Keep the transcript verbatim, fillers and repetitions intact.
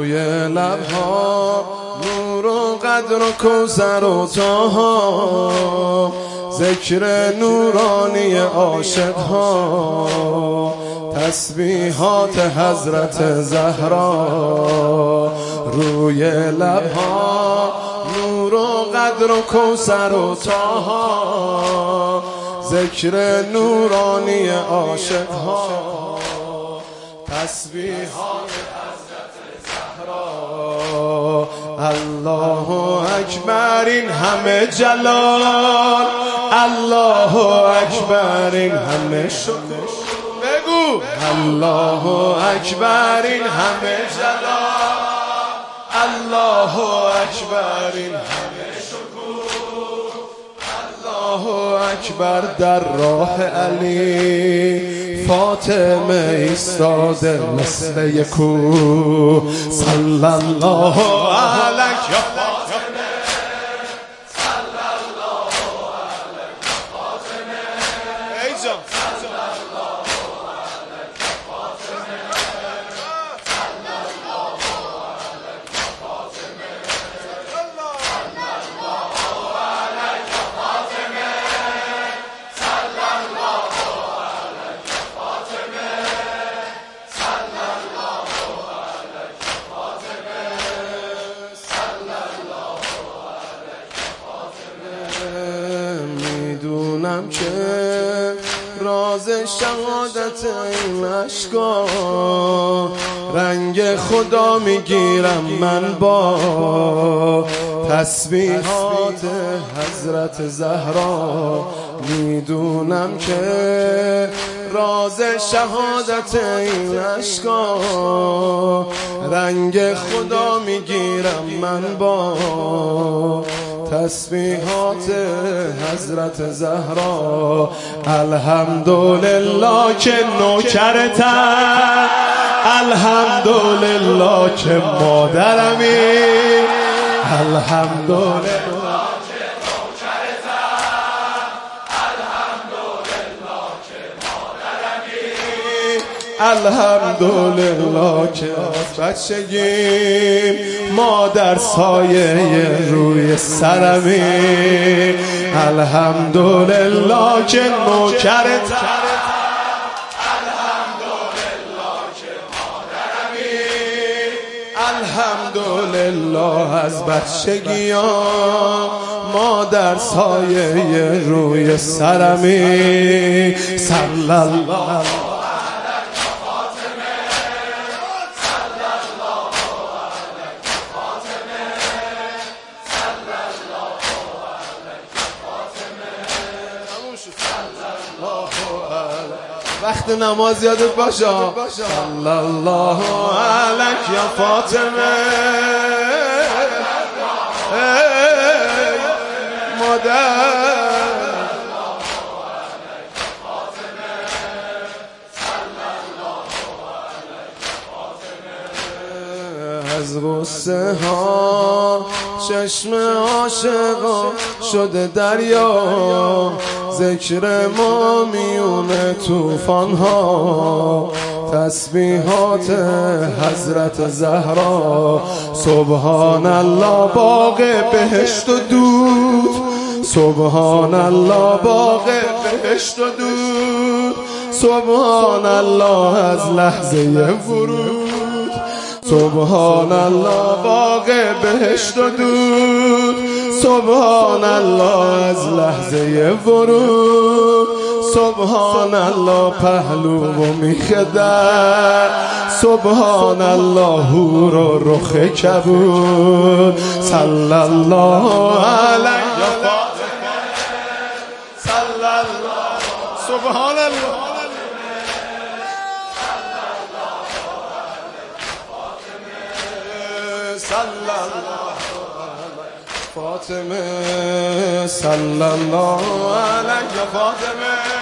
روی لبها نور و قدر و کوثر و طاها، ذکر نورانی عاشقها، تسبیحات حضرت زهرا. روی لبها نور و قدر و کوثر و طاها، ذکر نورانی عاشقها، تسبیحات حضرت زهرا. الله اکبر این همه جلال، الله اکبر این همه شکر. بگو الله اکبر این همه جلال، الله اکبر این همه شکر. الله اکبر در راه علی فاطمه ایستاده مثل یک کوه. صلی الله علیک یا فاطمه، صلی الله علیک یا فاطمه، ای جان صلی الله علیک یا فاطمه، صلی الله علیک یا فاطمه، صلی الله علیک یا فاطمه، صلی الله علیک یا فاطمه، صلی الله علیک یا فاطمه، صلی الله علیک یا فاطمه. میدونم که راز شهادت این اشکا رنگ خدا میگیرم من با تسبیحات حضرت زهرا. میدونم که راز شهادت این اشکا رنگ خدا میگیرم من با تسبیحات حضرت زهرا. الحمدلله که نوکرتم، الحمدلله که مادرمی، الحمدلله که نوکرتم، الحمدلله که مادرمی، الحمدلله که بچگیم مادر سایه روی سرمی، الحمدلله که نوکرتم، الحمدلله که مادرمی، الحمدلله از بچگیام مادر سایه روی سرمی. صلی الله وقت نماز یادت باشه. صلی الله علیک یا فاطمه، مادر از غصه ها چشم عاشقا شده دریا، ذکر ما میونه توفان ها، تسبیحات حضرت زهرا. سبحان الله باغ بهشت و دود، سبحان الله باغ بهشت و دود، سبحان الله از لحظه ورود، سبحان الله باغ بهشت و دود، سبحان الله از لحظه ورود، سبحان الله پهلو و میخدر، سبحان الله هور و رخ کبود. صلی الله علیک یا فاطمه، صلی الله، سبحان الله، صلی الله فاطمه، صلی الله علیک یا فاطمه.